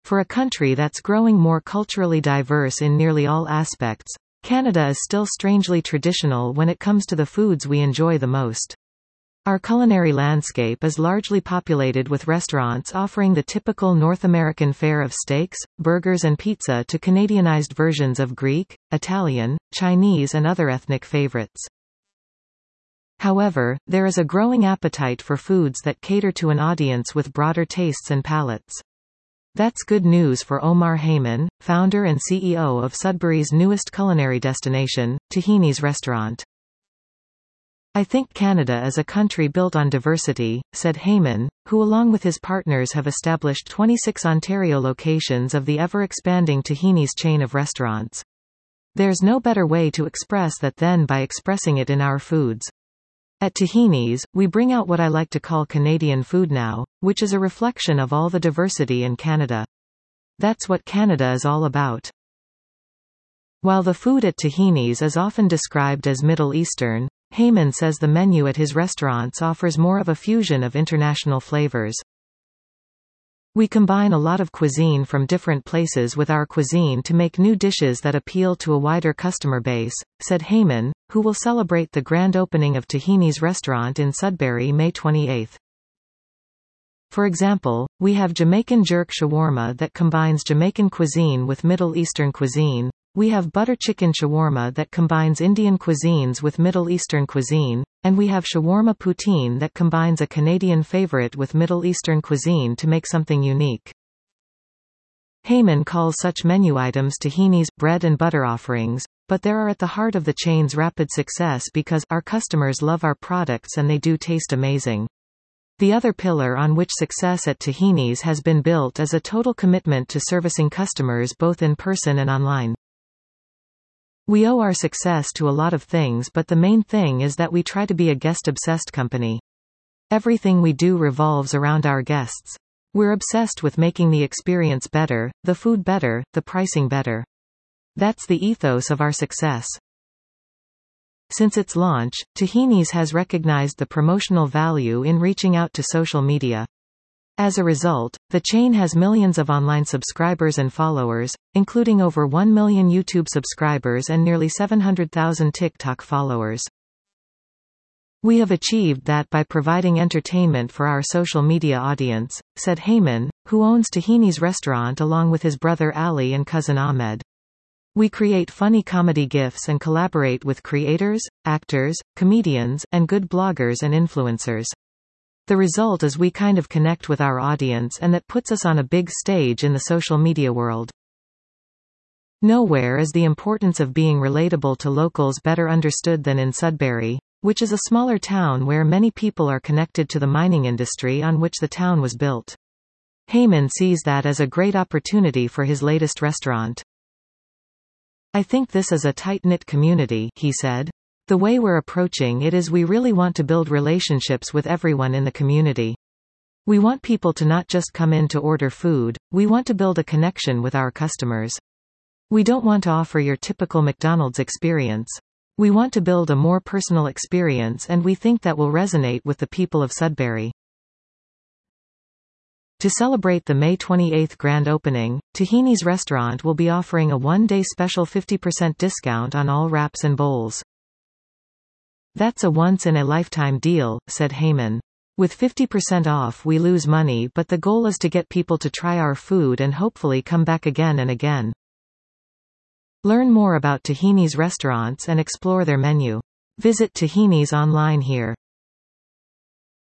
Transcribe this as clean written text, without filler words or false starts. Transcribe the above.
For a country that's growing more culturally diverse in nearly all aspects, Canada is still strangely traditional when it comes to the foods we enjoy the most. Our culinary landscape is largely populated with restaurants offering the typical North American fare of steaks, burgers and pizza to Canadianized versions of Greek, Italian, Chinese and other ethnic favorites. However, there is a growing appetite for foods that cater to an audience with broader tastes and palates. That's good news for Omar Heyman, founder and CEO of Sudbury's newest culinary destination, Tahini's Restaurant. "I think Canada is a country built on diversity," said Heyman, who along with his partners have established 26 Ontario locations of the ever-expanding Tahini's chain of restaurants. "There's no better way to express that than by expressing it in our foods. At Tahini's, we bring out what I like to call Canadian food now, which is a reflection of all the diversity in Canada. That's what Canada is all about." While the food at Tahini's is often described as Middle Eastern, Heyman says the menu at his restaurants offers more of a fusion of international flavors. "We combine a lot of cuisine from different places with our cuisine to make new dishes that appeal to a wider customer base," said Heyman, who will celebrate the grand opening of Tahini's Restaurant in Sudbury May 28. "For example, we have Jamaican jerk shawarma that combines Jamaican cuisine with Middle Eastern cuisine. We have butter chicken shawarma that combines Indian cuisines with Middle Eastern cuisine, and we have shawarma poutine that combines a Canadian favorite with Middle Eastern cuisine to make something unique." Heyman calls such menu items Tahini's bread and butter offerings, but they are at the heart of the chain's rapid success because our customers love our products and they do taste amazing. The other pillar on which success at Tahini's has been built is a total commitment to servicing customers both in person and online. "We owe our success to a lot of things, but the main thing is that we try to be a guest-obsessed company. Everything we do revolves around our guests. We're obsessed with making the experience better, the food better, the pricing better. That's the ethos of our success." Since its launch, Tahini's has recognized the promotional value in reaching out to social media. As a result, the chain has millions of online subscribers and followers, including over 1 million YouTube subscribers and nearly 700,000 TikTok followers. "We have achieved that by providing entertainment for our social media audience," said Heyman, who owns Tahini's Restaurant along with his brother Ali and cousin Ahmed. "We create funny comedy gifs and collaborate with creators, actors, comedians, and good bloggers and influencers. The result is we kind of connect with our audience and that puts us on a big stage in the social media world. Nowhere is the importance of being relatable to locals better understood than in Sudbury, which is a smaller town where many people are connected to the mining industry on which the town was built." Heyman sees that as a great opportunity for his latest restaurant. "I think this is a tight-knit community," he said. "The way we're approaching it is we really want to build relationships with everyone in the community. We want people to not just come in to order food, we want to build a connection with our customers. We don't want to offer your typical McDonald's experience. We want to build a more personal experience and we think that will resonate with the people of Sudbury." To celebrate the May 28 grand opening, Tahini's Restaurant will be offering a one-day special 50% discount on all wraps and bowls. "That's a once-in-a-lifetime deal," said Heyman. "With 50% off we lose money, but the goal is to get people to try our food and hopefully come back again and again." Learn more about Tahini's restaurants and explore their menu. Visit Tahini's online here.